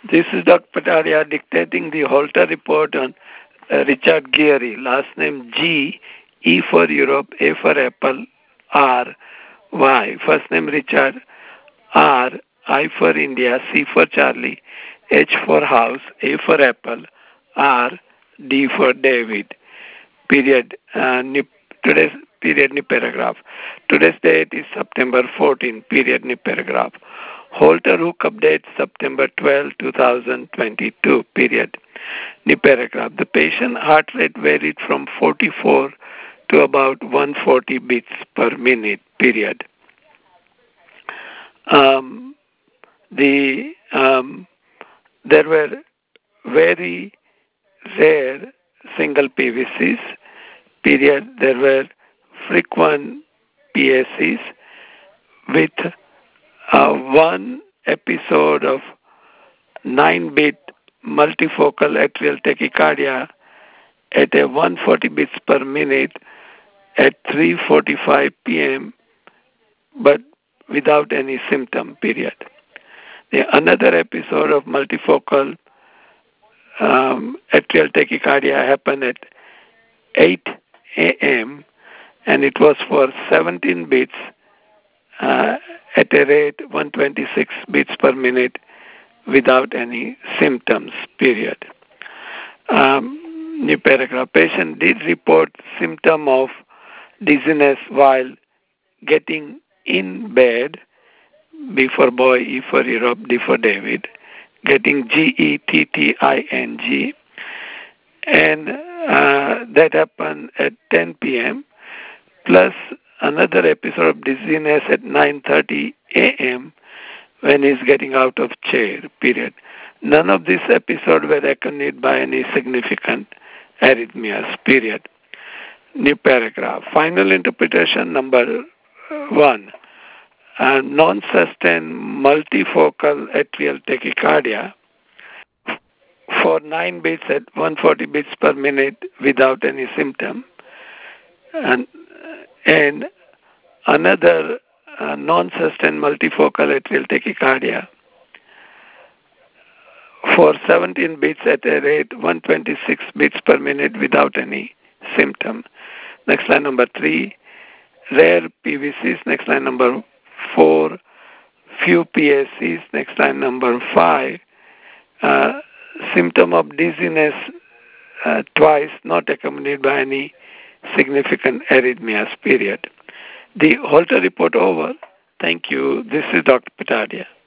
This is Dr. Pataria dictating the Holter report on Richard Geary, last name G, E for Europe, A for Apple, R, Y. First name Richard, R, I for India, C for Charlie, H for House, A for Apple, R, D for David. Period. Today's period new paragraph. Today's date is September 14. Period new paragraph. Holter hookup date September 12, 2022. Period. New paragraph. The patient heart rate varied from 44 to about 140 beats per minute. Period. Um, there were very rare single PVCs. Period. There were frequent PACs with one episode of 9-beat multifocal atrial tachycardia at a 140 beats per minute at 3:45 p.m. but without any symptom. Period. Another episode of multifocal atrial tachycardia happened at 8 a.m. and it was for 17 beats at a rate 126 beats per minute without any symptoms, period. New paragraph. Patient did report symptom of dizziness while getting in bed, B for boy, E for Europe, D for David, getting GETTING, and that happened at 10 p.m. plus another episode of dizziness at 9:30 a.m. when he's getting out of chair, period. None of these episodes were accompanied by any significant arrhythmias, period. New paragraph. Final interpretation number 1. Non-sustained multifocal atrial tachycardia for 9 beats at 140 beats per minute without any symptom. And another non-sustained multifocal atrial tachycardia for 17 beats at a rate 126 beats per minute without any symptom. Next line number 3, rare PVCs. Next line number 4, few PACs. Next line number 5, symptom of dizziness twice, not accompanied by any significant arrhythmias, period. The Holter report over. Thank you. This is Dr. Patadia.